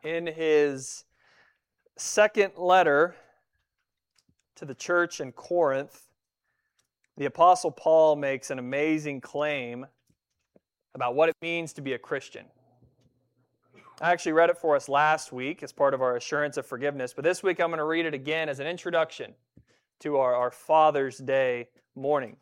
In his second letter to the church in Corinth, the Apostle Paul makes an amazing claim about what it means to be a Christian. I actually read it for us last week as part of our assurance of forgiveness, but this week I'm going to read it again as an introduction to our Father's Day morning.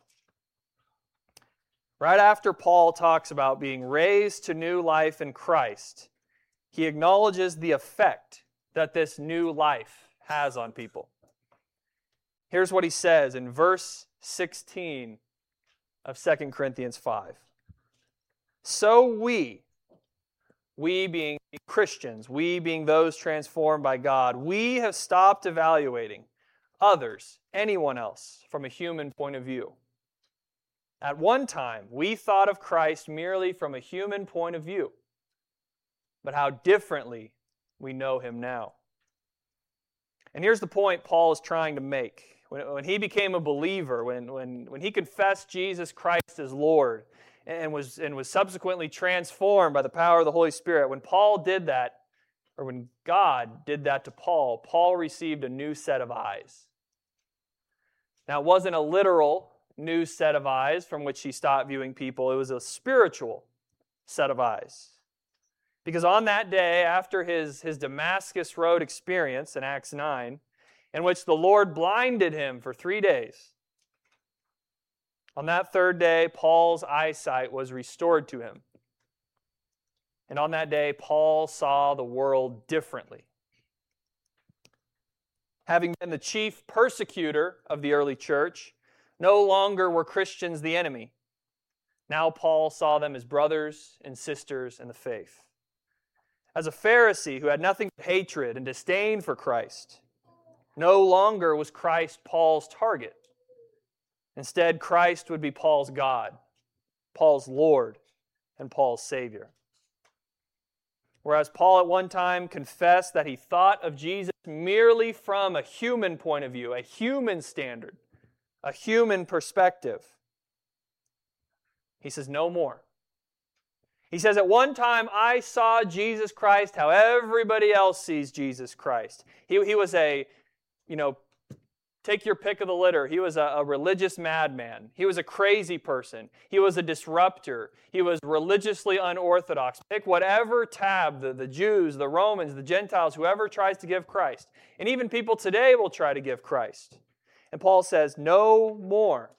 Right after Paul talks about being raised to new life in Christ, he acknowledges the effect that this new life has on people. Here's what he says in verse 16 of 2 Corinthians 5. So we being Christians, we being those transformed by God, we have stopped evaluating others, anyone else, from a human point of view. At one time, we thought of Christ merely from a human point of view, but how differently we know Him now. And here's the point Paul is trying to make. When he became a believer, when he confessed Jesus Christ as Lord and was subsequently transformed by the power of the Holy Spirit, when Paul did that, or when God did that to Paul, Paul received a new set of eyes. Now, it wasn't a literal new set of eyes from which he stopped viewing people. It was a spiritual set of eyes. Because on that day, after his Damascus Road experience in Acts 9, in which the Lord blinded him for 3 days, on that third day, Paul's eyesight was restored to him. And on that day, Paul saw the world differently. Having been the chief persecutor of the early church, no longer were Christians the enemy. Now Paul saw them as brothers and sisters in the faith. As a Pharisee who had nothing but hatred and disdain for Christ, no longer was Christ Paul's target. Instead, Christ would be Paul's God, Paul's Lord, and Paul's Savior. Whereas Paul at one time confessed that he thought of Jesus merely from a human point of view, a human standard, a human perspective, he says no more. He says, at one time I saw Jesus Christ how everybody else sees Jesus Christ. He was take your pick of the litter. He was a religious madman. He was a crazy person. He was a disruptor. He was religiously unorthodox. Pick whatever tab, the Jews, the Romans, the Gentiles, whoever tries to give Christ. And even people today will try to give Christ. And Paul says, no more.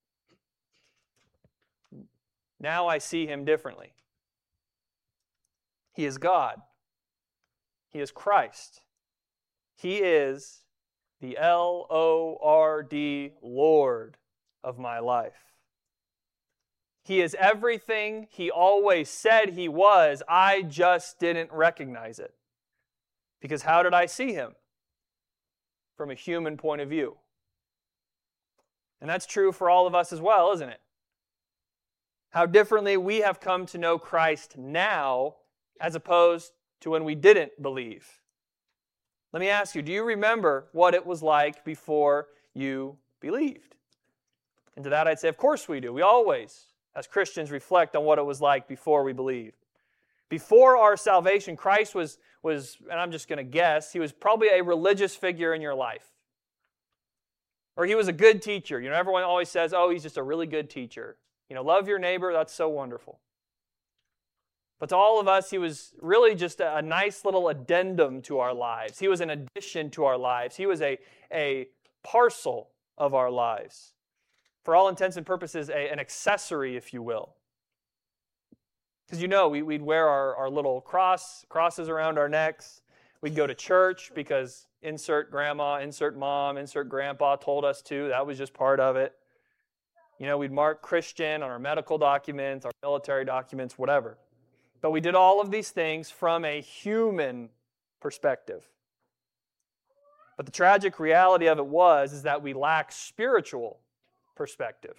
Now I see Him differently. He is God. He is Christ. He is the Lord, Lord of my life. He is everything He always said He was. I just didn't recognize it. Because how did I see Him? From a human point of view. And that's true for all of us as well, isn't it? How differently we have come to know Christ now as opposed to when we didn't believe. Let me ask you, do you remember what it was like before you believed? And to that I'd say, of course we do. We always, as Christians, reflect on what it was like before we believed. Before our salvation, Christ was, and I'm just going to guess, He was probably a religious figure in your life. Or He was a good teacher. Everyone always says, oh, He's just a really good teacher. Love your neighbor, that's so wonderful. But to all of us, He was really just a nice little addendum to our lives. He was an addition to our lives. He was a parcel of our lives. For all intents and purposes, an accessory, if you will. Because we'd wear our little crosses around our necks. We'd go to church because insert grandma, insert mom, insert grandpa told us to. That was just part of it. We'd mark Christian on our medical documents, our military documents, whatever. But we did all of these things from a human perspective. But the tragic reality of it is that we lack spiritual perspective.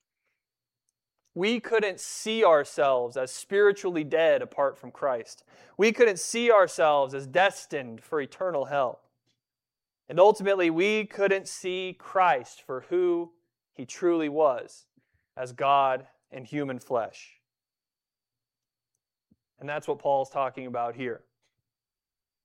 We couldn't see ourselves as spiritually dead apart from Christ. We couldn't see ourselves as destined for eternal hell. And ultimately, we couldn't see Christ for who He truly was, as God in human flesh. And that's what Paul's talking about here.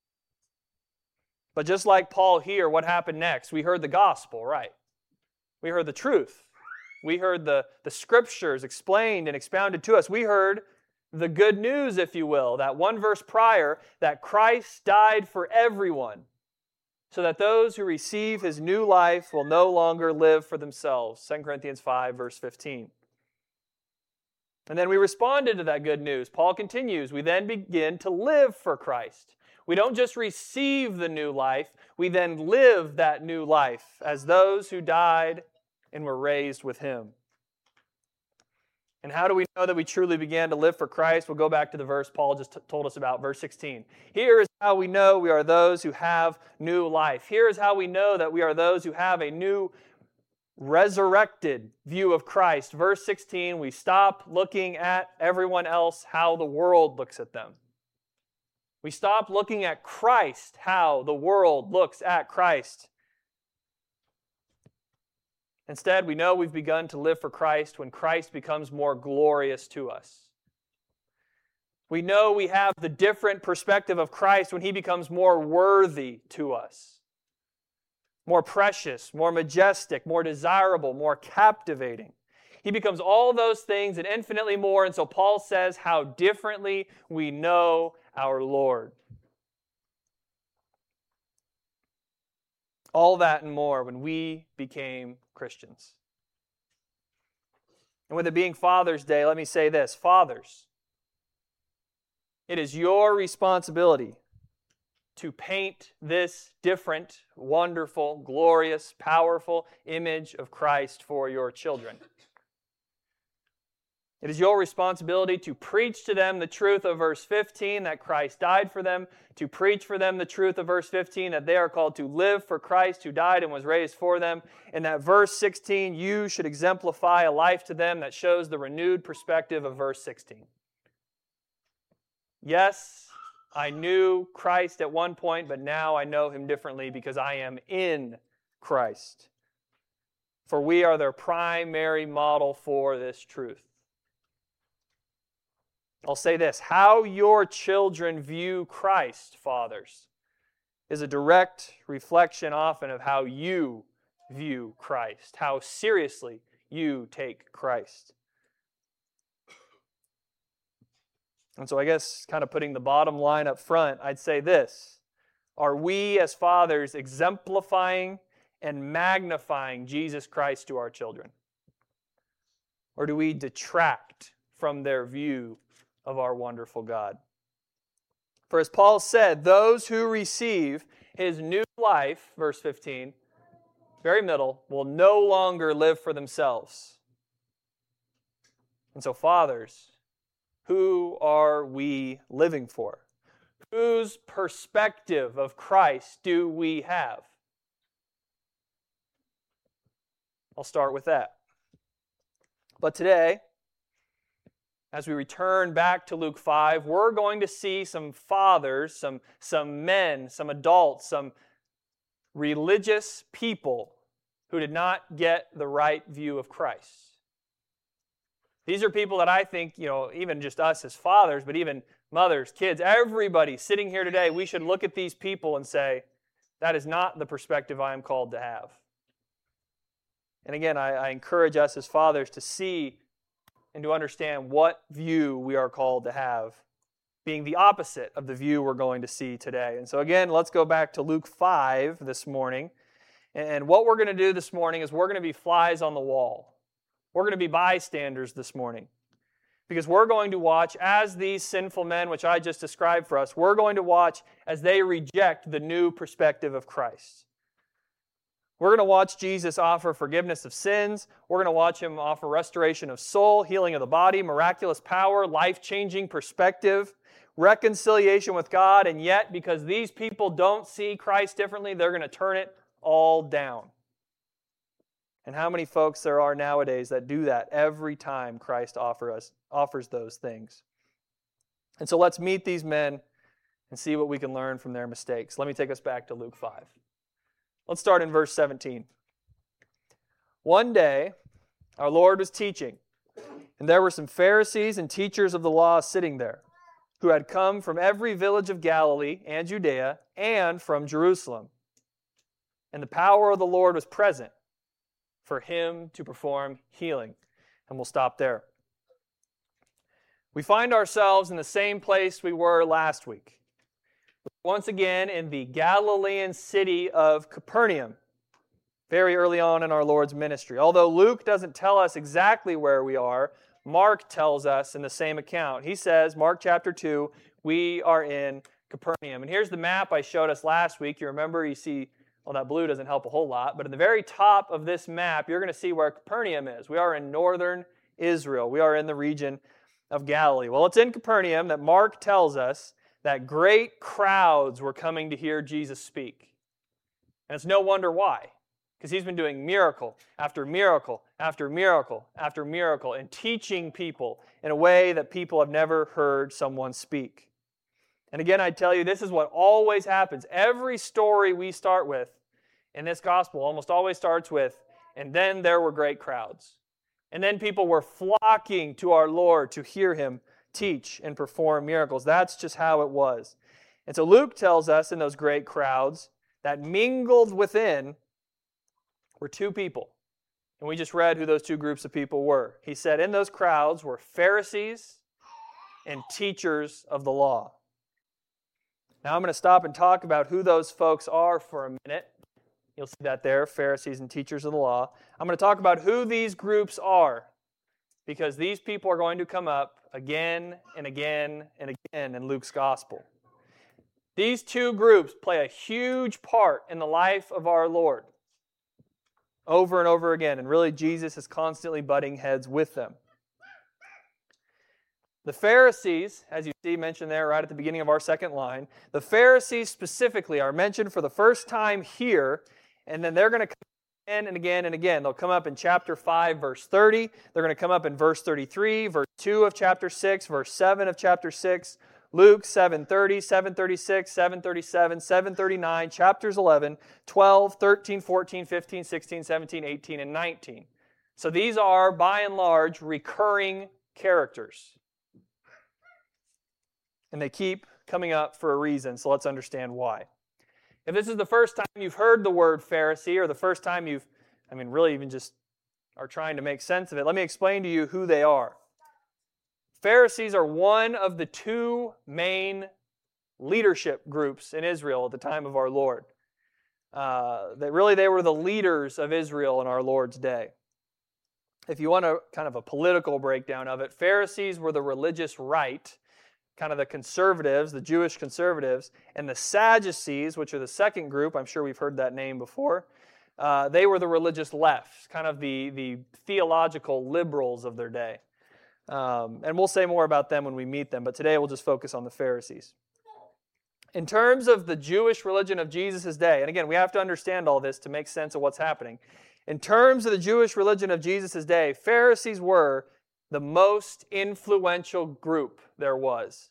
But just like Paul here, what happened next? We heard the gospel, right? We heard the truth. We heard the scriptures explained and expounded to us. We heard the good news, if you will, that one verse prior, that Christ died for everyone, so that those who receive His new life will no longer live for themselves. 2 Corinthians 5, verse 15. And then we responded to that good news. Paul continues, we then begin to live for Christ. We don't just receive the new life, we then live that new life as those who died and were raised with Him. And how do we know that we truly began to live for Christ? We'll go back to the verse Paul just told us about, verse 16. Here is how we know we are those who have new life. Here is how we know that we are those who have a new resurrected view of Christ. Verse 16, we stop looking at everyone else how the world looks at them. We stop looking at Christ how the world looks at Christ. Instead, we know we've begun to live for Christ when Christ becomes more glorious to us. We know we have the different perspective of Christ when He becomes more worthy to us, more precious, more majestic, more desirable, more captivating. He becomes all those things and infinitely more, and so Paul says how differently we know our Lord. All that and more when we became Christians. And with it being Father's Day, let me say this. Fathers, it is your responsibility to paint this different, wonderful, glorious, powerful image of Christ for your children. It is your responsibility to preach to them the truth of verse 15, that Christ died for them, to preach for them the truth of verse 15, that they are called to live for Christ who died and was raised for them. And that verse 16, you should exemplify a life to them that shows the renewed perspective of verse 16. Yes, I knew Christ at one point, but now I know Him differently because I am in Christ. For we are their primary model for this truth. I'll say this, how your children view Christ, fathers, is a direct reflection often of how you view Christ, how seriously you take Christ. And so I guess kind of putting the bottom line up front, I'd say this, are we as fathers exemplifying and magnifying Jesus Christ to our children? Or do we detract from their view of our wonderful God? For as Paul said, those who receive His new life, verse 15, very middle, will no longer live for themselves. And so fathers, who are we living for? Whose perspective of Christ do we have? I'll start with that. But today, as we return back to Luke 5, we're going to see some fathers, some men, some adults, some religious people who did not get the right view of Christ. These are people that I think, even just us as fathers, but even mothers, kids, everybody sitting here today, we should look at these people and say, that is not the perspective I am called to have. And again, I encourage us as fathers to see and to understand what view we are called to have, being the opposite of the view we're going to see today. And so again, let's go back to Luke 5 this morning. And what we're going to do this morning is we're going to be flies on the wall. We're going to be bystanders this morning. Because we're going to watch as these sinful men, which I just described for us, we're going to watch as they reject the new perspective of Christ. We're going to watch Jesus offer forgiveness of sins. We're going to watch Him offer restoration of soul, healing of the body, miraculous power, life-changing perspective, reconciliation with God. And yet, because these people don't see Christ differently, they're going to turn it all down. And how many folks there are nowadays that do that every time Christ offers those things. And so let's meet these men and see what we can learn from their mistakes. Let me take us back to Luke 5. Let's start in verse 17. One day, our Lord was teaching, and there were some Pharisees and teachers of the law sitting there. who had come from every village of Galilee and Judea and from Jerusalem. And the power of the Lord was present for him to perform healing. And we'll stop there. We find ourselves in the same place we were last week. Once again in the Galilean city of Capernaum, very early on in our Lord's ministry. Although Luke doesn't tell us exactly where we are, Mark tells us in the same account. He says, Mark chapter 2, we are in Capernaum. And here's the map I showed us last week. You remember, you see, well, that blue doesn't help a whole lot, but in the very top of this map, you're going to see where Capernaum is. We are in northern Israel. We are in the region of Galilee. Well, it's in Capernaum that Mark tells us that great crowds were coming to hear Jesus speak. And it's no wonder why. Because he's been doing miracle after miracle after miracle after miracle and teaching people in a way that people have never heard someone speak. And again, I tell you, this is what always happens. Every story we start with in this gospel almost always starts with, and then there were great crowds. And then people were flocking to our Lord to hear him teach and perform miracles. That's just how it was. And so Luke tells us in those great crowds that mingled within were two people. And we just read who those two groups of people were. He said in those crowds were Pharisees and teachers of the law. Now I'm going to stop and talk about who those folks are for a minute. You'll see that there, Pharisees and teachers of the law. I'm going to talk about who these groups are, because these people are going to come up again and again and again in Luke's gospel. These two groups play a huge part in the life of our Lord, over and over again, and really Jesus is constantly butting heads with them. The Pharisees, as you see mentioned there right at the beginning of our second line, the Pharisees specifically are mentioned for the first time here, and then they're going to come again and again and again. They'll come up in chapter 5, verse 30. They're going to come up in verse 33, verse 2 of chapter 6, verse 7 of chapter 6, Luke 7:30, 7:36, 7:37, 7:39, chapters 11, 12, 13, 14, 15, 16, 17, 18, and 19. So these are, by and large, recurring characters. And they keep coming up for a reason, so let's understand why. If this is the first time you've heard the word Pharisee, or the first time you've, really even just are trying to make sense of it, let me explain to you who they are. Pharisees are one of the two main leadership groups in Israel at the time of our Lord. They were the leaders of Israel in our Lord's day. If you want kind of a political breakdown of it, Pharisees were the religious right, kind of the conservatives, the Jewish conservatives, and the Sadducees, which are the second group, I'm sure we've heard that name before, they were the religious left, kind of the theological liberals of their day. And we'll say more about them when we meet them, but today we'll just focus on the Pharisees. In terms of the Jewish religion of Jesus' day, and again, we have to understand all this to make sense of what's happening. In terms of the Jewish religion of Jesus' day, Pharisees were the most influential group there was.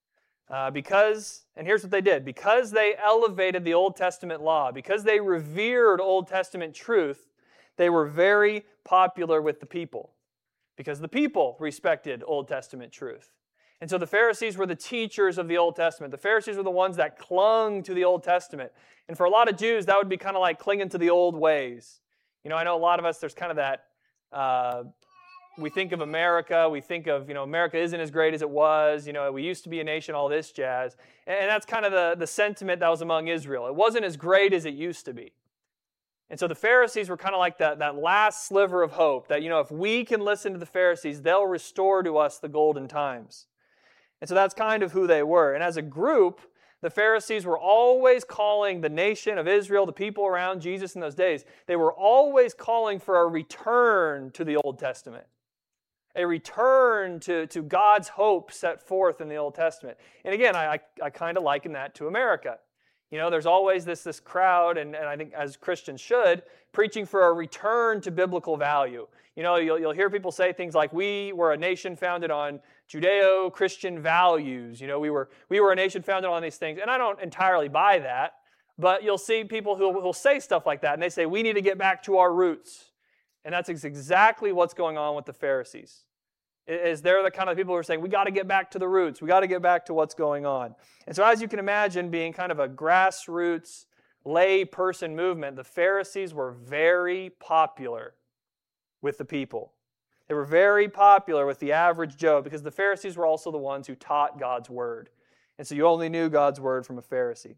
Because, and here's what they did, because they elevated the Old Testament law, because they revered Old Testament truth, they were very popular with the people. Because the people respected Old Testament truth. And so the Pharisees were the teachers of the Old Testament. The Pharisees were the ones that clung to the Old Testament. And for a lot of Jews, that would be kind of like clinging to the old ways. I know a lot of us, there's kind of that, we think of America, we think of, America isn't as great as it was, we used to be a nation, all this jazz. And that's kind of the sentiment that was among Israel. It wasn't as great as it used to be. And so the Pharisees were kind of like that last sliver of hope that, if we can listen to the Pharisees, they'll restore to us the golden times. And so that's kind of who they were. And as a group, the Pharisees were always calling the nation of Israel, the people around Jesus in those days, they were always calling for a return to the Old Testament. A return to God's hope set forth in the Old Testament. And again, I kind of liken that to America. There's always this crowd, and I think as Christians should, preaching for a return to biblical value. You'll hear people say things like, we were a nation founded on Judeo-Christian values. We were a nation founded on these things. And I don't entirely buy that, but you'll see people who'll say stuff like that, and they say, we need to get back to our roots. And that's exactly what's going on with the Pharisees. They're the kind of people who are saying, we got to get back to the roots. We got to get back to what's going on. And so as you can imagine, being kind of a grassroots lay person movement, the Pharisees were very popular with the people. They were very popular with the average Joe because the Pharisees were also the ones who taught God's word. And so you only knew God's word from a Pharisee.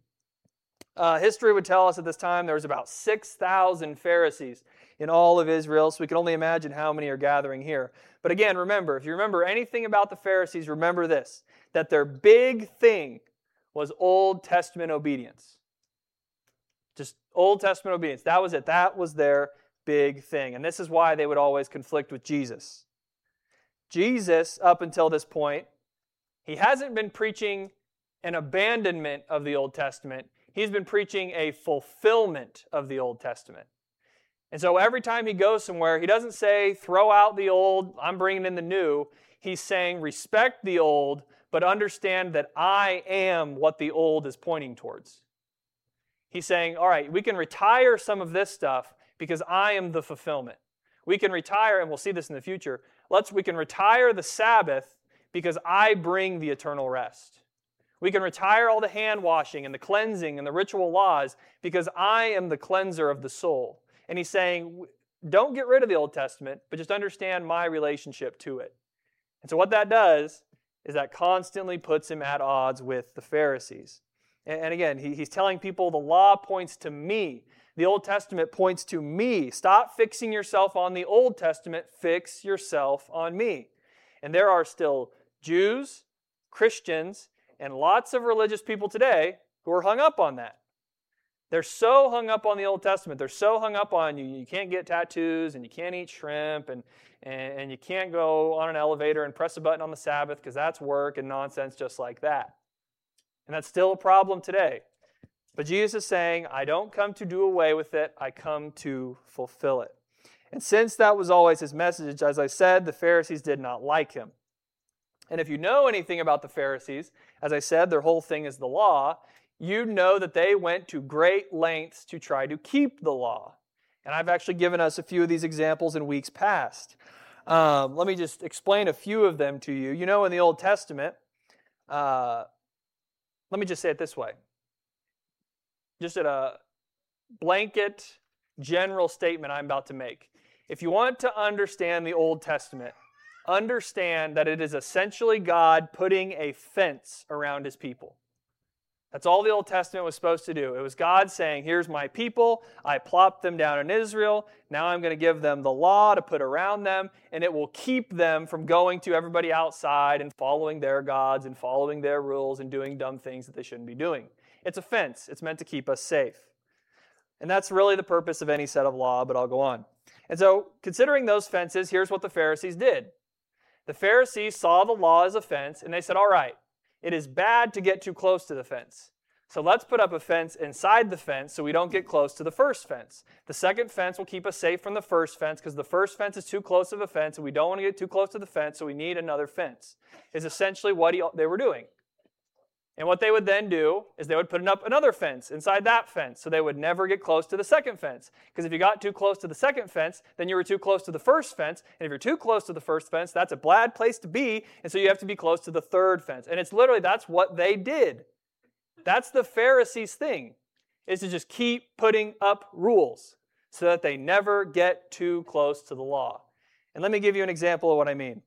History would tell us at this time there was about 6,000 Pharisees in all of Israel, so we can only imagine how many are gathering here. But again, remember, if you remember anything about the Pharisees, remember this, that their big thing was Old Testament obedience. Just Old Testament obedience. That was it. That was their big thing. And this is why they would always conflict with Jesus. Jesus, up until this point, he hasn't been preaching an abandonment of the Old Testament. He's been preaching a fulfillment of the Old Testament. And so every time he goes somewhere, he doesn't say, throw out the old, I'm bringing in the new. He's saying, respect the old, but understand that I am what the old is pointing towards. He's saying, all right, we can retire some of this stuff because I am the fulfillment. We can retire, and we'll see this in the future, we can retire the Sabbath because I bring the eternal rest. We can retire all the hand washing and the cleansing and the ritual laws because I am the cleanser of the soul. And he's saying, don't get rid of the Old Testament, but just understand my relationship to it. And so what that does is that constantly puts him at odds with the Pharisees. And again, he's telling people the law points to me. The Old Testament points to me. Stop fixing yourself on the Old Testament. Fix yourself on me. And there are still Jews, Christians, and lots of religious people today who are hung up on that. They're so hung up on the Old Testament. They're so hung up on you can't get tattoos and you can't eat shrimp and you can't go on an elevator and press a button on the Sabbath because that's work and nonsense just like that. And that's still a problem today. But Jesus is saying, I don't come to do away with it. I come to fulfill it. And since that was always his message, as I said, the Pharisees did not like him. And if you know anything about the Pharisees, as I said, their whole thing is the law, you know that they went to great lengths to try to keep the law. And I've actually given us a few of these examples in weeks past. Let me just explain a few of them to you. You know, in the Old Testament, let me just say it this way. Just at a blanket, general statement I'm about to make. If you want to understand the Old Testament, understand that it is essentially God putting a fence around his people. That's all the Old Testament was supposed to do. It was God saying, here's my people. I plopped them down in Israel. Now I'm going to give them the law to put around them, and it will keep them from going to everybody outside and following their gods and following their rules and doing dumb things that they shouldn't be doing. It's a fence. It's meant to keep us safe. And that's really the purpose of any set of law, but I'll go on. And so, considering those fences, here's what the Pharisees did. The Pharisees saw the law as a fence, and they said, all right, it is bad to get too close to the fence. So let's put up a fence inside the fence so we don't get close to the first fence. The second fence will keep us safe from the first fence because the first fence is too close of a fence and we don't want to get too close to the fence, so we need another fence, is essentially what they were doing. And what they would then do is they would put up another fence inside that fence so they would never get close to the second fence. Because if you got too close to the second fence, then you were too close to the first fence. And if you're too close to the first fence, that's a bad place to be. And so you have to be close to the third fence. And it's literally, that's what they did. That's the Pharisees' thing, is to just keep putting up rules so that they never get too close to the law. And let me give you an example of what I mean.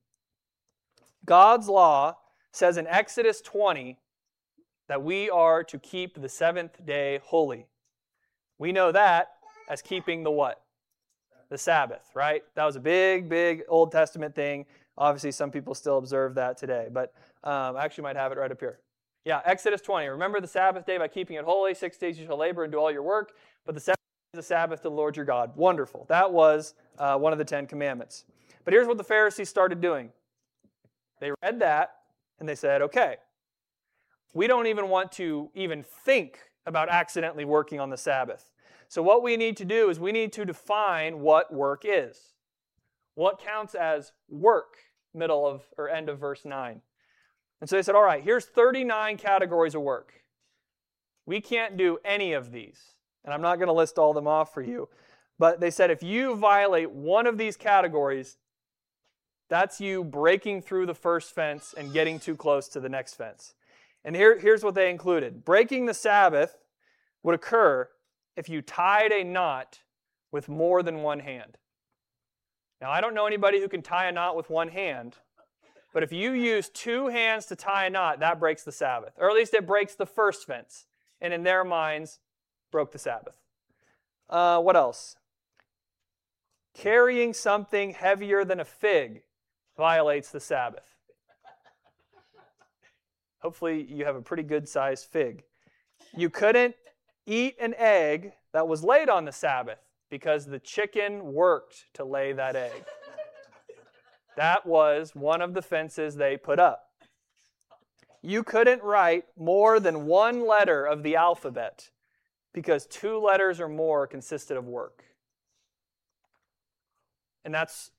God's law says in Exodus 20, that we are to keep the seventh day holy. We know that as keeping the what? The Sabbath, right? That was a big, big Old Testament thing. Obviously, some people still observe that today, but I actually might have it right up here. Yeah, Exodus 20. Remember the Sabbath day by keeping it holy. 6 days you shall labor and do all your work, but the seventh day is the Sabbath to the Lord your God. Wonderful. That was one of the 10 commandments. But here's what the Pharisees started doing. They read that, and they said, okay, we don't even want to even think about accidentally working on the Sabbath. So what we need to do is we need to define what work is. What counts as work, middle of or end of verse 9. And so they said, all right, here's 39 categories of work. We can't do any of these. And I'm not going to list all of them off for you. But they said if you violate one of these categories, That's you breaking through the first fence and getting too close to the next fence. And here's what they included. Breaking the Sabbath would occur if you tied a knot with more than one hand. Now, I don't know anybody who can tie a knot with one hand, but if you use two hands to tie a knot, that breaks the Sabbath. Or at least it breaks the first fence. And in their minds, broke the Sabbath. What else? Carrying something heavier than a fig violates the Sabbath. Hopefully you have a pretty good sized fig. You couldn't eat an egg that was laid on the Sabbath because the chicken worked to lay that egg. That was one of the fences they put up. You couldn't write more than one letter of the alphabet because 2 letters or more consisted of work. And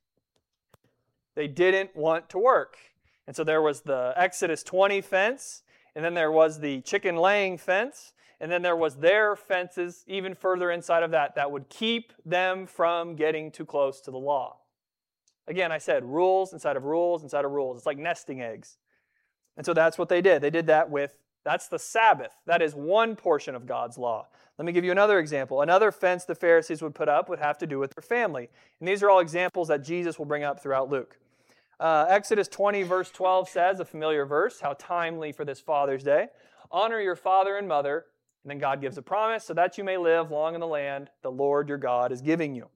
they didn't want to work. And so there was the Exodus 20 fence, and then there was the chicken laying fence, and then there was their fences even further inside of that would keep them from getting too close to the law. Again, I said rules inside of rules inside of rules. It's like nesting eggs. And so that's what they did. They did that that's the Sabbath. That is one portion of God's law. Let me give you another example. Another fence the Pharisees would put up would have to do with their family. And these are all examples that Jesus will bring up throughout Luke. Exodus 20 verse 12 says, a familiar verse, how timely for this Father's Day. Honor your father and mother. And then God gives a promise so that you may live long in the land the Lord your God is giving you.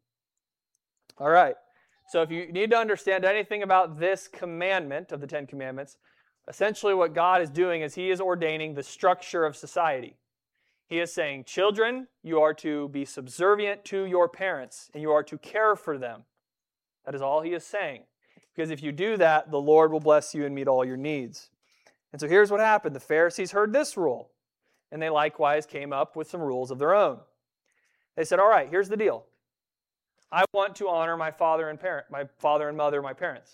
All right. So if you need to understand anything about this commandment of the 10 Commandments, essentially what God is doing is He is ordaining the structure of society. He is saying, children, you are to be subservient to your parents, and you are to care for them. That is all He is saying. Because if you do that, the Lord will bless you and meet all your needs. And so here's what happened. The Pharisees heard this rule, and they likewise came up with some rules of their own. They said, all right, here's the deal. I want to honor my father and mother, my parents.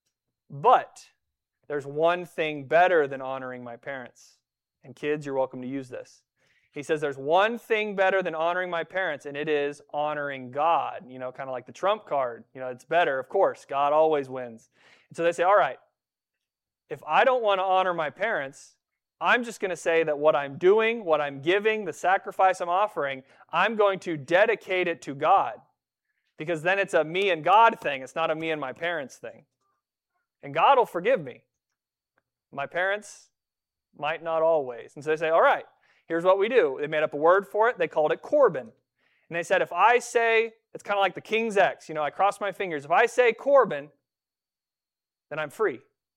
But there's one thing better than honoring my parents. And kids, you're welcome to use this. He says there's one thing better than honoring my parents, and it is honoring God. You know, kind of like the trump card. You know, it's better, of course. God always wins. And so they say, all right, if I don't want to honor my parents, I'm just going to say that what I'm doing, what I'm giving, the sacrifice I'm offering, I'm going to dedicate it to God. Because then it's a me and God thing. It's not a me and my parents thing. And God will forgive me. My parents might not always. And so they say, all right, here's what we do. They made up a word for it. They called it Corban. And they said, if I say, it's kind of like the King's X. You know, I cross my fingers. If I say Corban, then I'm free.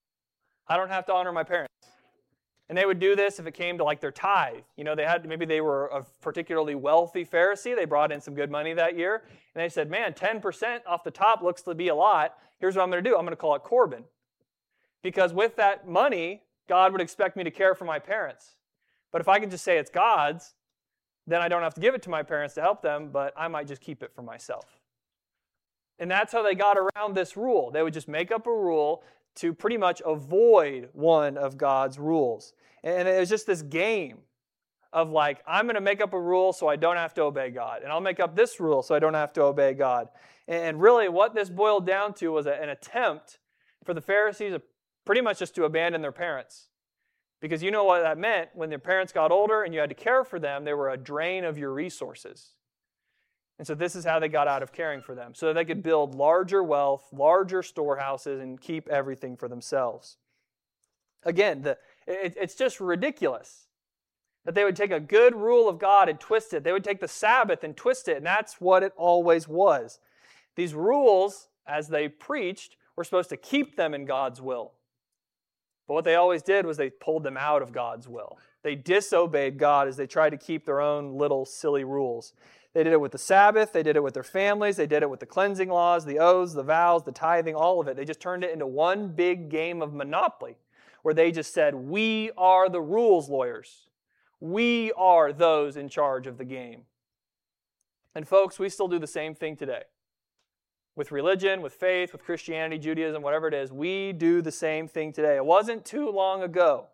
I don't have to honor my parents. And they would do this if it came to like their tithe. You know, maybe they were a particularly wealthy Pharisee. They brought in some good money that year. And they said, man, 10% off the top looks to be a lot. Here's what I'm going to do. I'm going to call it Corban. Because with that money, God would expect me to care for my parents. But if I can just say it's God's, then I don't have to give it to my parents to help them, but I might just keep it for myself. And that's how they got around this rule. They would just make up a rule to pretty much avoid one of God's rules. And it was just this game of like, I'm going to make up a rule so I don't have to obey God. And I'll make up this rule so I don't have to obey God. And really what this boiled down to was an attempt for the Pharisees pretty much just to abandon their parents. Because you know what that meant? When their parents got older and you had to care for them, they were a drain of your resources. And so this is how they got out of caring for them. So they could build larger wealth, larger storehouses, and keep everything for themselves. Again, it's just ridiculous that they would take a good rule of God and twist it. They would take the Sabbath and twist it, and that's what it always was. These rules, as they preached, were supposed to keep them in God's will. But what they always did was they pulled them out of God's will. They disobeyed God as they tried to keep their own little silly rules. They did it with the Sabbath. They did it with their families. They did it with the cleansing laws, the oaths, the vows, the tithing, all of it. They just turned it into one big game of Monopoly where they just said, we are the rules lawyers. We are those in charge of the game. And folks, we still do the same thing today. With religion, with faith, with Christianity, Judaism, whatever it is, we do the same thing today. It wasn't too long ago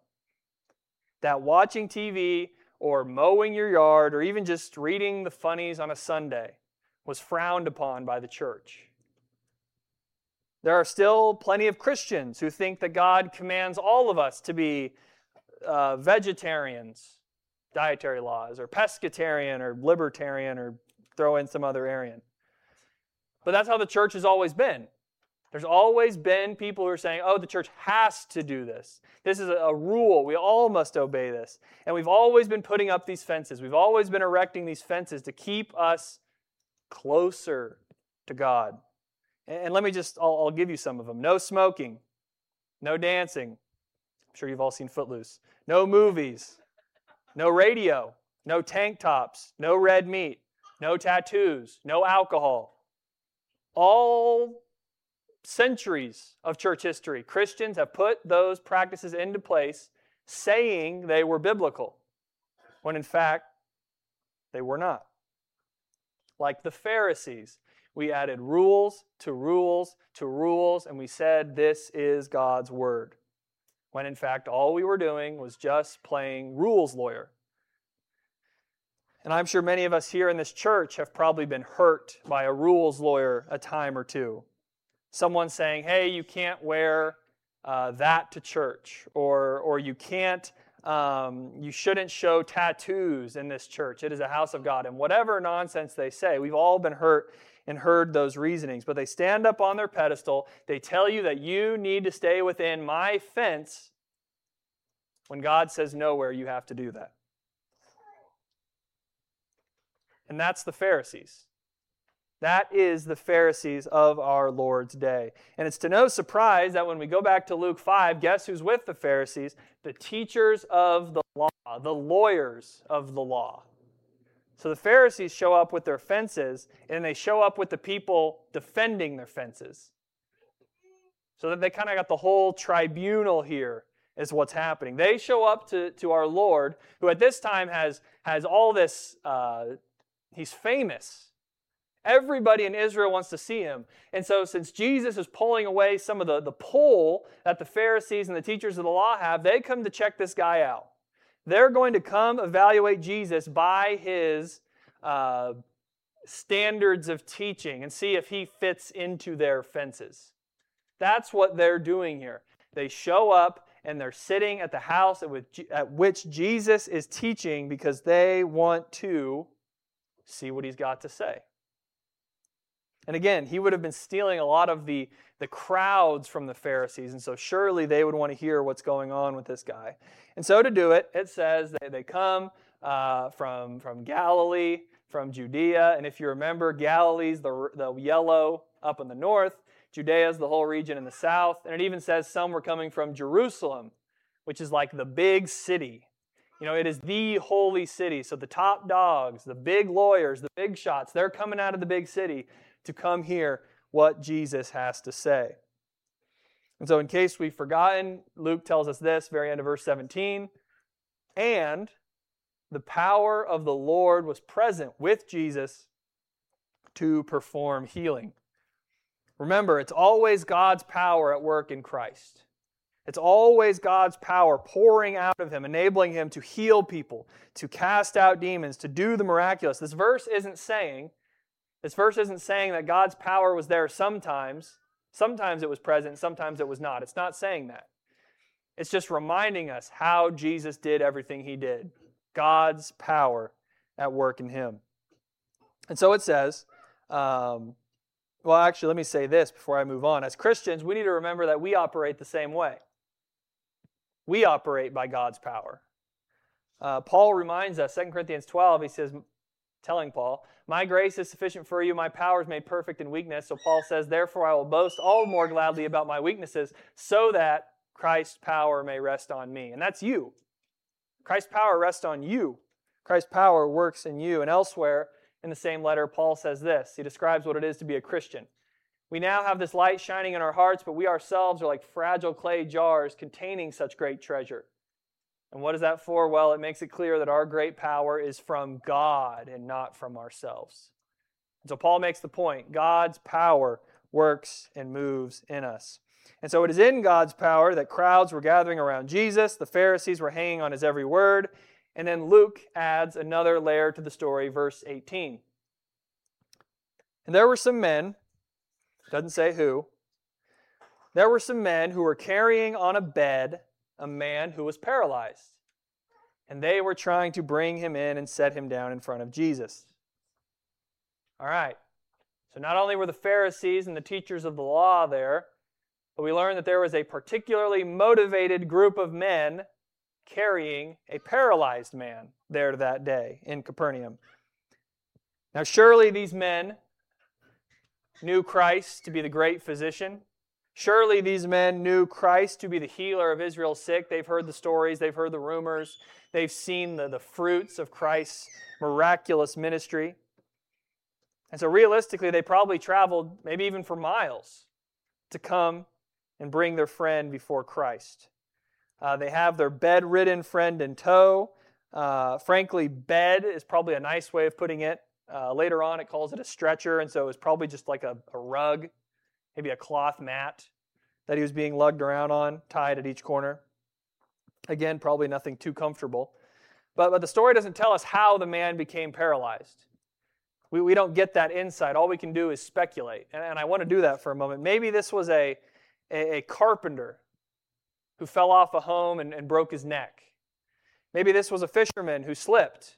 that watching TV or mowing your yard or even just reading the funnies on a Sunday was frowned upon by the church. There are still plenty of Christians who think that God commands all of us to be vegetarians, dietary laws, or pescatarian, or libertarian, or throw in some other Arian. But that's how the church has always been. There's always been people who are saying, oh, the church has to do this. This is a rule. We all must obey this. And we've always been putting up these fences. We've always been erecting these fences to keep us closer to God. And let me I'll give you some of them. No smoking. No dancing. I'm sure you've all seen Footloose. No movies. No radio. No tank tops. No red meat. No tattoos. No alcohol. All centuries of church history, Christians have put those practices into place saying they were biblical, when in fact, they were not. Like the Pharisees, we added rules to rules to rules, and we said this is God's word, when in fact, all we were doing was just playing rules lawyer. And I'm sure many of us here in this church have probably been hurt by a rules lawyer a time or two. Someone saying, hey, you can't wear that to church, or you can't, you shouldn't show tattoos in this church. It is a house of God. And whatever nonsense they say, we've all been hurt and heard those reasonings. But they stand up on their pedestal. They tell you that you need to stay within my fence when God says nowhere you have to do that. And that's the Pharisees. That is the Pharisees of our Lord's day. And it's to no surprise that when we go back to Luke 5, guess who's with the Pharisees? The teachers of the law, the lawyers of the law. So the Pharisees show up with their fences, and they show up with the people defending their fences. So that they kind of got the whole tribunal here is what's happening. They show up to our Lord, who at this time has all this, he's famous. Everybody in Israel wants to see him. And so since Jesus is pulling away some of the pull that the Pharisees and the teachers of the law have, they come to check this guy out. They're going to come evaluate Jesus by his standards of teaching and see if he fits into their fences. That's what they're doing here. They show up and they're sitting at the house at which Jesus is teaching because they want to see what he's got to say. And again, he would have been stealing a lot of the crowds from the Pharisees, and so surely they would want to hear what's going on with this guy. And so to do it, it says they come from Galilee, from Judea, and if you remember, Galilee's the yellow up in the north, Judea's the whole region in the south, and it even says some were coming from Jerusalem, which is like the big city. You know, it is the holy city, so the top dogs, the big lawyers, the big shots, they're coming out of the big city to come hear what Jesus has to say. And so in case we've forgotten, Luke tells us this, very end of verse 17, and the power of the Lord was present with Jesus to perform healing. Remember, it's always God's power at work in Christ. It's always God's power pouring out of him, enabling him to heal people, to cast out demons, to do the miraculous. This verse isn't saying that God's power was there sometimes. Sometimes it was present, sometimes it was not. It's not saying that. It's just reminding us how Jesus did everything he did. God's power at work in him. And so it says, well, actually, let me say this before I move on. As Christians, we need to remember that we operate the same way. We operate by God's power. Paul reminds us, 2 Corinthians 12, he says, telling Paul, my grace is sufficient for you, my power is made perfect in weakness. So Paul says, therefore I will boast all the more gladly about my weaknesses, so that Christ's power may rest on me. And that's you. Christ's power rests on you. Christ's power works in you. And elsewhere in the same letter, Paul says this. He describes what it is to be a Christian. We now have this light shining in our hearts, but we ourselves are like fragile clay jars containing such great treasure. And what is that for? Well, it makes it clear that our great power is from God and not from ourselves. And so Paul makes the point, God's power works and moves in us. And so it is in God's power that crowds were gathering around Jesus, the Pharisees were hanging on his every word, and then Luke adds another layer to the story, verse 18. And there were some men, doesn't say who, there were some men who were carrying on a bed a man who was paralyzed. And they were trying to bring him in and set him down in front of Jesus. All right. So not only were the Pharisees and the teachers of the law there, but we learned that there was a particularly motivated group of men carrying a paralyzed man there that day in Capernaum. Now surely these men knew Christ to be the great physician. Surely these men knew Christ to be the healer of Israel's sick. They've heard the stories, they've heard the rumors, they've seen the fruits of Christ's miraculous ministry. And so realistically, they probably traveled maybe even for miles to come and bring their friend before Christ. They have their bedridden friend in tow. Frankly, bed is probably a nice way of putting it. Later on, it calls it a stretcher, and so it was probably just like a rug, maybe a cloth mat that he was being lugged around on, tied at each corner. Again, probably nothing too comfortable. But the story doesn't tell us how the man became paralyzed. We don't get that insight. All we can do is speculate. And I want to do that for a moment. Maybe this was a carpenter who fell off a home and broke his neck. Maybe this was a fisherman who slipped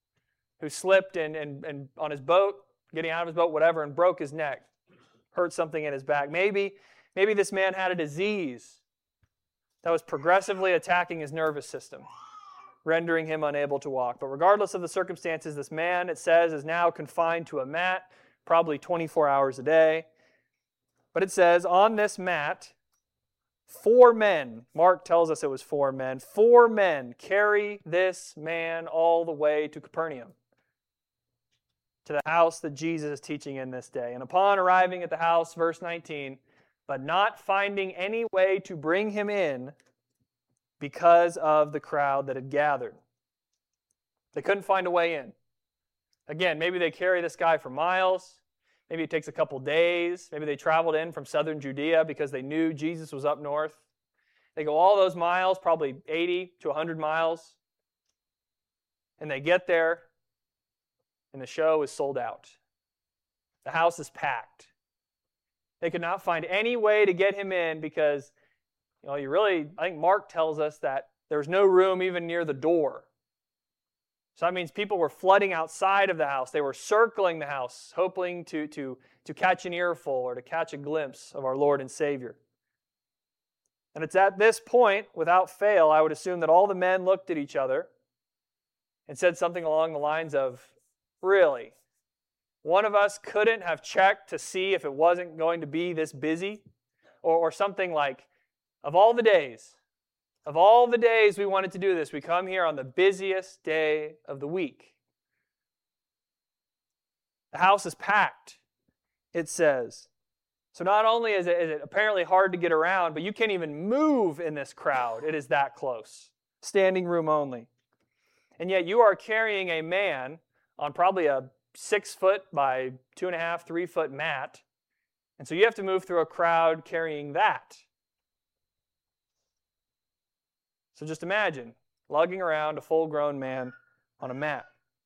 and on his boat, getting out of his boat, whatever, and broke his neck, hurt something in his back. Maybe this man had a disease that was progressively attacking his nervous system, rendering him unable to walk. But regardless of the circumstances, this man, it says, is now confined to a mat, probably 24 hours a day. But it says, on this mat, 4 men, Mark tells us it was 4 men, 4 men carry this man all the way to Capernaum, to the house that Jesus is teaching in this day. And upon arriving at the house, verse 19, but not finding any way to bring him in because of the crowd that had gathered. They couldn't find a way in. Again, maybe they carry this guy for miles. Maybe it takes a couple days. Maybe they traveled in from southern Judea because they knew Jesus was up north. They go all those miles, probably 80 to 100 miles, and they get there, and the show is sold out. The house is packed. They could not find any way to get him in because, I think Mark tells us that there was no room even near the door. So that means people were flooding outside of the house. They were circling the house, hoping to catch an earful or to catch a glimpse of our Lord and Savior. And it's at this point, without fail, I would assume that all the men looked at each other and said something along the lines of, really? One of us couldn't have checked to see if it wasn't going to be this busy? Or something like, of all the days we wanted to do this, we come here on the busiest day of the week. The house is packed, it says. So not only is it apparently hard to get around, but you can't even move in this crowd. It is that close. Standing room only. And yet you are carrying a man on probably a 6-foot by 2.5, 3-foot mat. And so you have to move through a crowd carrying that. So just imagine lugging around a full-grown man on a mat.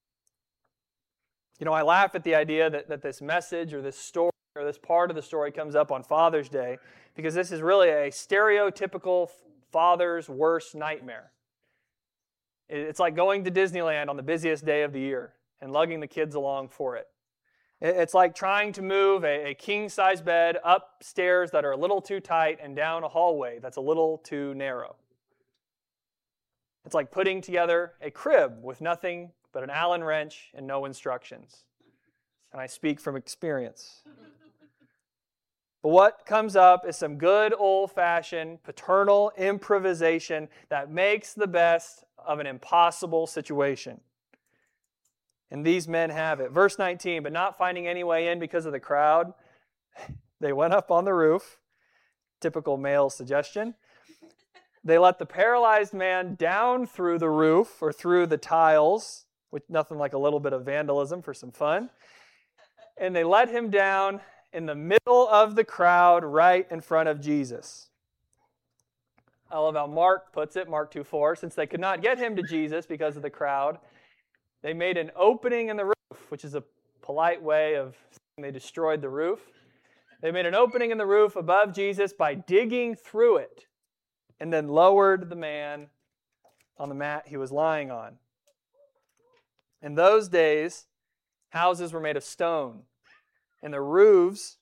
I laugh at the idea that this message or this story or this part of the story comes up on Father's Day because this is really a stereotypical father's worst nightmare. It's like going to Disneyland on the busiest day of the year and lugging the kids along for it. It's like trying to move a king-size bed up stairs that are a little too tight and down a hallway that's a little too narrow. It's like putting together a crib with nothing but an Allen wrench and no instructions. And I speak from experience. But what comes up is some good old-fashioned paternal improvisation that makes the best of an impossible situation. And these men have it. Verse 19, but not finding any way in because of the crowd, they went up on the roof. Typical male suggestion. They let the paralyzed man down through the roof or through the tiles, with nothing like a little bit of vandalism for some fun. And they let him down in the middle of the crowd right in front of Jesus. I love how Mark puts it, Mark 2:4, since they could not get him to Jesus because of the crowd, they made an opening in the roof, which is a polite way of saying they destroyed the roof. They made an opening in the roof above Jesus by digging through it and then lowered the man on the mat he was lying on. In those days, houses were made of stone, and the roofs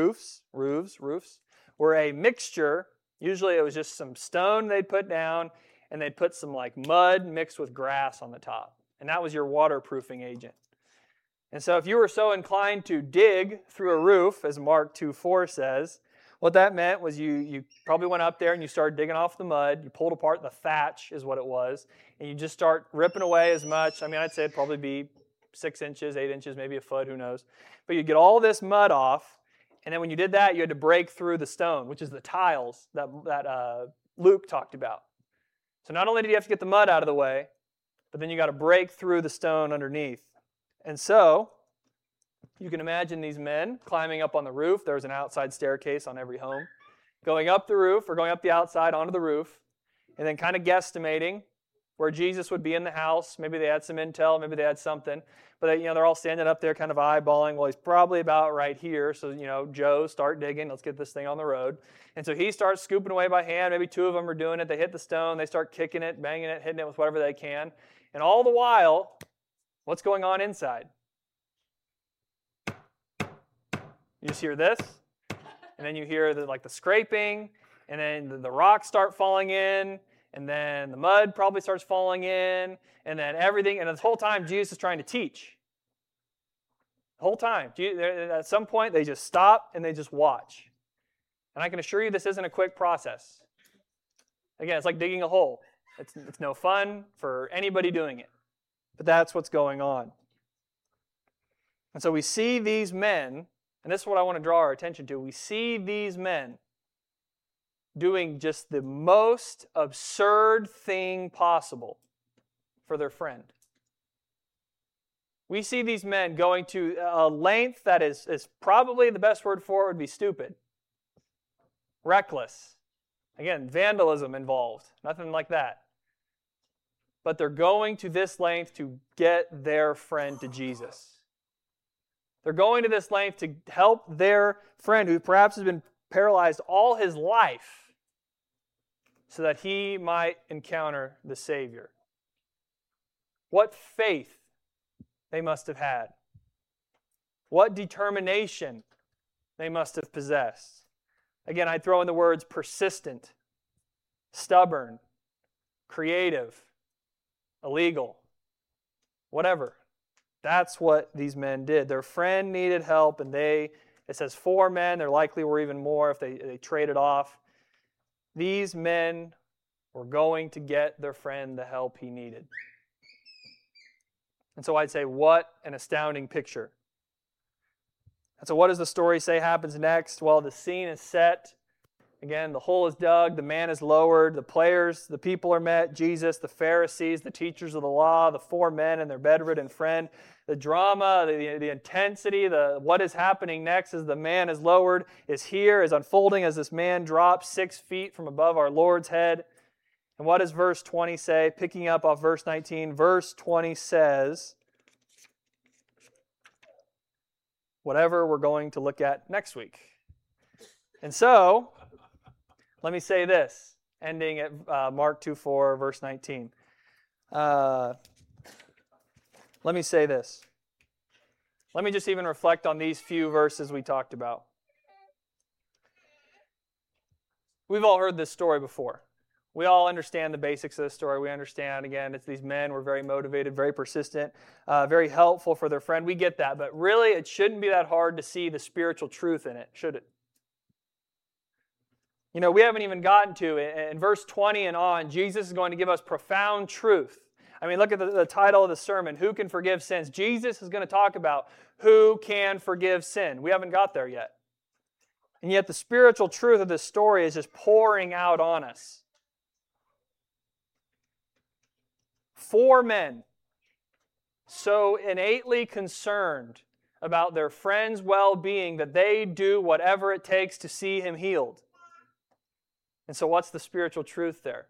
were a mixture. Usually it was just some stone they'd put down, and they'd put some like mud mixed with grass on the top. And that was your waterproofing agent. And so if you were so inclined to dig through a roof, as Mark 2:4 says, what that meant was you probably went up there and you started digging off the mud. You pulled apart the thatch is what it was. And you just start ripping away as much. I mean, I'd say it'd probably be 6 inches, 8 inches, maybe a foot, who knows. But you get all this mud off. And then when you did that, you had to break through the stone, which is the tiles that Luke talked about. So not only did you have to get the mud out of the way, but then you got to break through the stone underneath. And so you can imagine these men climbing up on the roof. There was an outside staircase on every home. Going up the roof or going up the outside onto the roof, and then kind of guesstimating where Jesus would be in the house. Maybe they had some intel, maybe they had something. But they're all standing up there kind of eyeballing, well, he's probably about right here. So, Joe, start digging. Let's get this thing on the road. And so he starts scooping away by hand. Maybe 2 of them are doing it. They hit the stone. They start kicking it, banging it, hitting it with whatever they can. And all the while, what's going on inside? You just hear this, and then you hear the scraping, and then the rocks start falling in, and then the mud probably starts falling in, and then everything. And this whole time, Jesus is trying to teach. The whole time. At some point, they just stop and they just watch. And I can assure you this isn't a quick process. Again, it's like digging a hole. It's no fun for anybody doing it. But that's what's going on. And so we see these men, and this is what I want to draw our attention to. We see these men doing just the most absurd thing possible for their friend. We see these men going to a length that is probably the best word for it would be stupid. Reckless. Again, vandalism involved. Nothing like that. But they're going to this length to get their friend to Jesus. They're going to this length to help their friend who perhaps has been paralyzed all his life so that he might encounter the Savior. What faith they must have had. What determination they must have possessed. Again, I throw in the words persistent, stubborn, creative, illegal, whatever. That's what these men did. Their friend needed help, and it says 4 men. There likely were even more if they traded off. These men were going to get their friend the help he needed. And so I'd say, what an astounding picture. And so what does the story say happens next? Well, the scene is set. Again, the hole is dug, the man is lowered, the people are met, Jesus, the Pharisees, the teachers of the law, the 4 men and their bedridden friend. The drama, the intensity, what is happening next as the man is lowered is unfolding as this man drops 6 feet from above our Lord's head. And what does verse 20 say? Picking up off verse 19, verse 20 says, whatever we're going to look at next week. And so, let me say this, ending at Mark 2:4, verse 19. Let me say this. Let me just even reflect on these few verses we talked about. We've all heard this story before. We all understand the basics of this story. We understand, again, it's these men were very motivated, very persistent, very helpful for their friend. We get that, but really it shouldn't be that hard to see the spiritual truth in it, should it? We haven't even gotten to it. In verse 20 and on, Jesus is going to give us profound truth. I mean, look at the title of the sermon, Who Can Forgive Sins? Jesus is going to talk about who can forgive sin. We haven't got there yet. And yet the spiritual truth of this story is just pouring out on us. 4 men, so innately concerned about their friend's well-being that they do whatever it takes to see him healed. And so what's the spiritual truth there?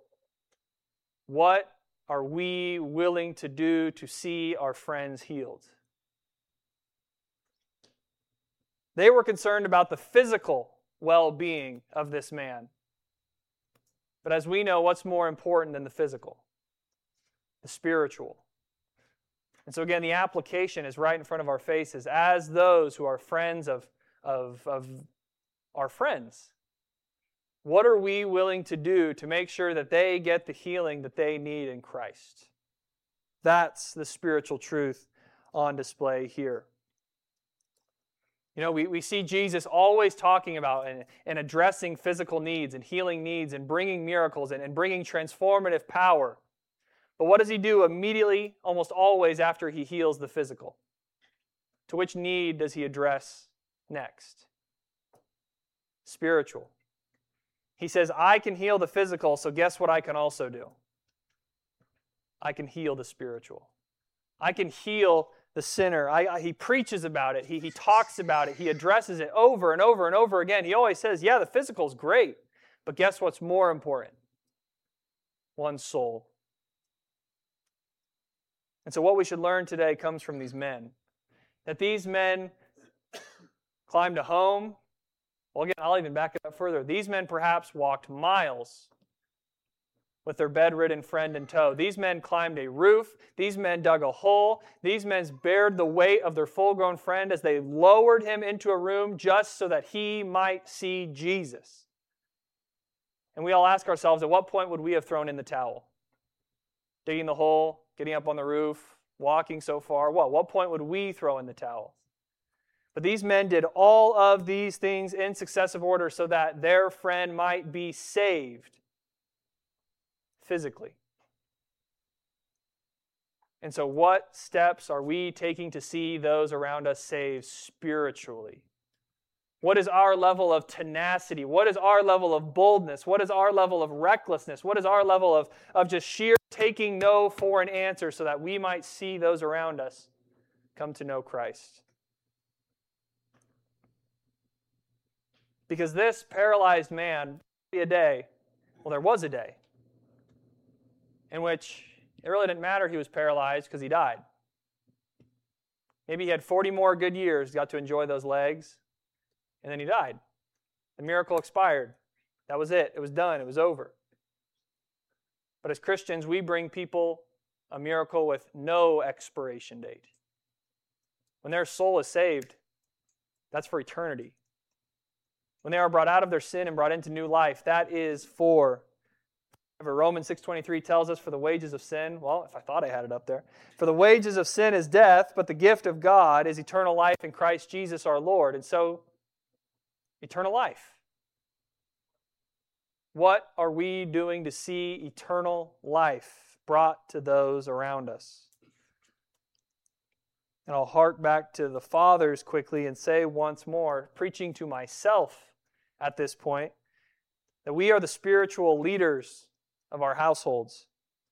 What are we willing to do to see our friends healed? They were concerned about the physical well-being of this man. But as we know, what's more important than the physical? The spiritual. And so again, the application is right in front of our faces. As those who are friends of our friends, what are we willing to do to make sure that they get the healing that they need in Christ? That's the spiritual truth on display here. You know, we see Jesus always talking about and addressing physical needs and healing needs and bringing miracles and bringing transformative power. But what does he do immediately, almost always after he heals the physical? To which need does he address next? Spiritual. He says, I can heal the physical, so guess what I can also do? I can heal the spiritual. I can heal the sinner. He preaches about it. He talks about it. He addresses it over and over and over again. He always says, yeah, the physical is great, but guess what's more important? One's soul. And so what we should learn today comes from these men. That these men climbed a home. Well, again, I'll even back it up further. These men perhaps walked miles with their bedridden friend in tow. These men climbed a roof. These men dug a hole. These men bared the weight of their full-grown friend as they lowered him into a room just so that he might see Jesus. And we all ask ourselves, at what point would we have thrown in the towel? Digging the hole, getting up on the roof, walking so far. What point would we throw in the towel? But these men did all of these things in successive order so that their friend might be saved physically. And so what steps are we taking to see those around us saved spiritually? What is our level of tenacity? What is our level of boldness? What is our level of recklessness? What is our level of just sheer taking no for an answer so that we might see those around us come to know Christ? Because this paralyzed man, there was a day in which it really didn't matter he was paralyzed because he died. Maybe he had 40 more good years, got to enjoy those legs, and then he died. The miracle expired. That was it. It was done. It was over. But as Christians, we bring people a miracle with no expiration date. When their soul is saved, that's for eternity. When they are brought out of their sin and brought into new life, that is for Romans 6:23 tells us, for the wages of sin, well, if I thought I had it up there, for the wages of sin is death, but the gift of God is eternal life in Christ Jesus our Lord. And so, eternal life. What are we doing to see eternal life brought to those around us? And I'll hark back to the fathers quickly and say once more, preaching to myself at this point, that we are the spiritual leaders of our households.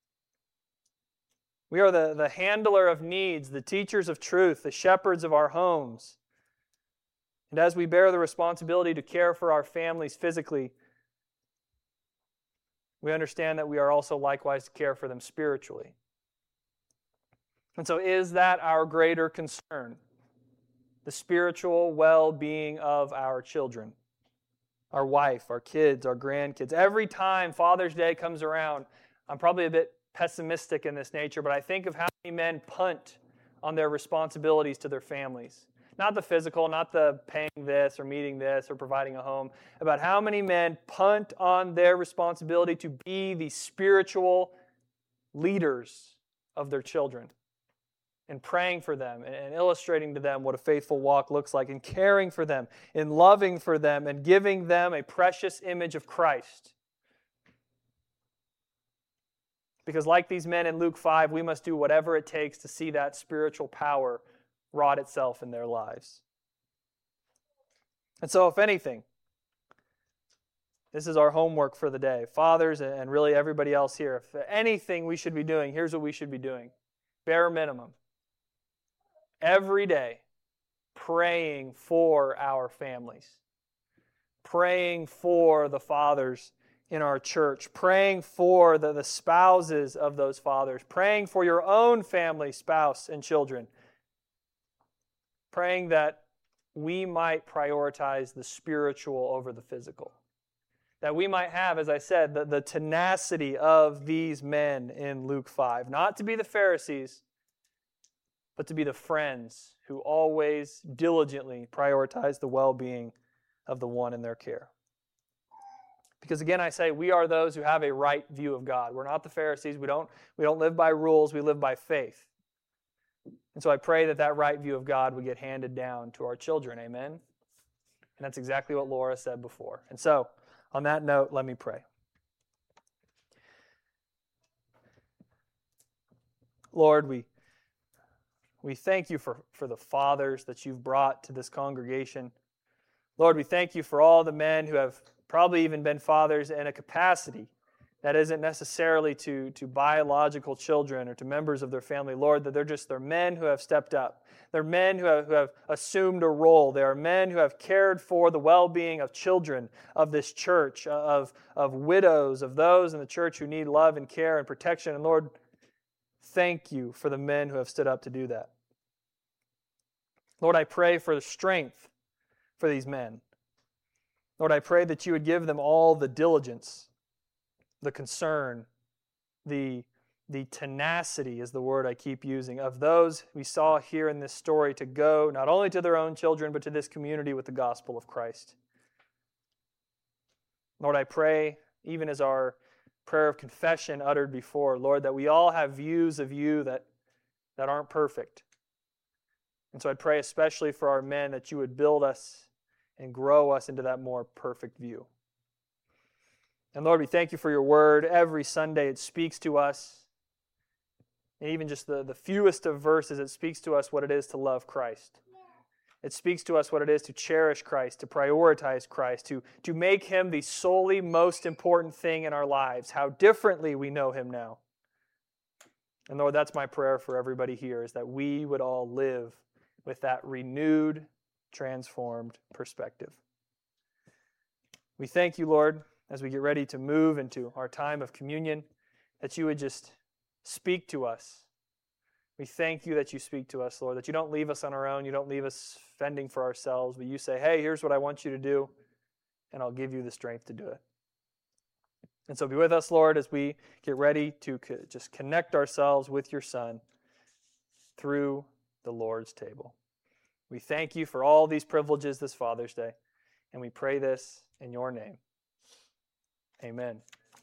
We are the handler of needs, the teachers of truth, the shepherds of our homes. And as we bear the responsibility to care for our families physically, we understand that we are also likewise to care for them spiritually. And so is that our greater concern? The spiritual well-being of our children, our wife, our kids, our grandkids. Every time Father's Day comes around, I'm probably a bit pessimistic in this nature, but I think of how many men punt on their responsibilities to their families. Not the physical, not the paying this or meeting this or providing a home, about how many men punt on their responsibility to be the spiritual leaders of their children and praying for them and illustrating to them what a faithful walk looks like and caring for them and loving for them and giving them a precious image of Christ. Because like these men in Luke 5, we must do whatever it takes to see that spiritual power wrought itself in their lives. And so, if anything, this is our homework for the day. Fathers and really everybody else here, if anything we should be doing, here's what we should be doing. Bare minimum. Every day, praying for our families. Praying for the fathers in our church. Praying for the spouses of those fathers. Praying for your own family, spouse, and children. Praying that we might prioritize the spiritual over the physical. That we might have, as I said, the tenacity of these men in Luke 5. Not to be the Pharisees, but to be the friends who always diligently prioritize the well-being of the one in their care. Because again, I say, we are those who have a right view of God. We're not the Pharisees. We don't live by rules. We live by faith. And so I pray that right view of God would get handed down to our children. Amen? And that's exactly what Laura said before. And so, on that note, let me pray. Lord, we thank you for the fathers that you've brought to this congregation. Lord, we thank you for all the men who have probably even been fathers in a capacity that isn't necessarily to biological children or to members of their family. Lord, that they're men who have stepped up. They're men who have assumed a role. They are men who have cared for the well-being of children of this church, of widows, of those in the church who need love and care and protection. And Lord, thank you for the men who have stood up to do that. Lord, I pray for the strength for these men. Lord, I pray that you would give them all the diligence, the concern, the tenacity is the word I keep using, of those we saw here in this story to go not only to their own children, but to this community with the gospel of Christ. Lord, I pray, even as our prayer of confession uttered before, Lord, that we all have views of you that aren't perfect. And so I'd pray especially for our men that you would build us and grow us into that more perfect view. And Lord, we thank you for your word. Every Sunday it speaks to us. And even just the fewest of verses, it speaks to us what it is to love Christ. It speaks to us what it is to cherish Christ, to prioritize Christ, to make him the solely most important thing in our lives, how differently we know him now. And Lord, that's my prayer for everybody here, is that we would all live with that renewed, transformed perspective. We thank you, Lord, as we get ready to move into our time of communion, that you would just speak to us. We thank you that you speak to us, Lord, that you don't leave us on our own, you don't leave us fending for ourselves, but you say, hey, here's what I want you to do, and I'll give you the strength to do it. And so be with us, Lord, as we get ready to just connect ourselves with your Son through the Lord's table. We thank you for all these privileges this Father's Day, and we pray this in your name. Amen.